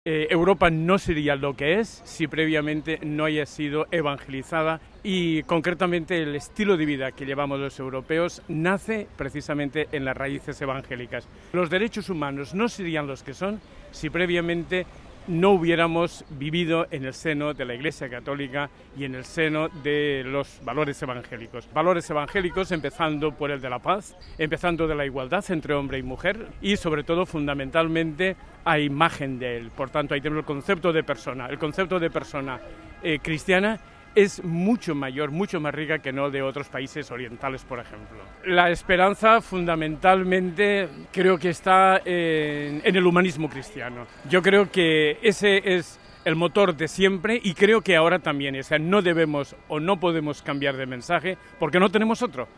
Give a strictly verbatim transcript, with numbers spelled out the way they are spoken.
Eh, Europa no sería lo que es si previamente no haya sido evangelizada y concretamente el estilo de vida que llevamos los europeos nace precisamente en las raíces evangélicas. Los derechos humanos no serían los que son si previamente no hubiéramos vivido en el seno de la Iglesia Católica y en el seno de los valores evangélicos. Valores evangélicos empezando por el de la paz, empezando de la igualdad entre hombre y mujer y sobre todo fundamentalmente a imagen de él. Por tanto, ahí tenemos el concepto de persona. El concepto de persona eh, cristiana es mucho mayor, mucho más rica que no de otros países orientales, por ejemplo. La esperanza fundamentalmente creo que está en, en el humanismo cristiano. Yo creo que ese es el motor de siempre y creo que ahora también. O sea, no debemos o no podemos cambiar de mensaje porque no tenemos otro.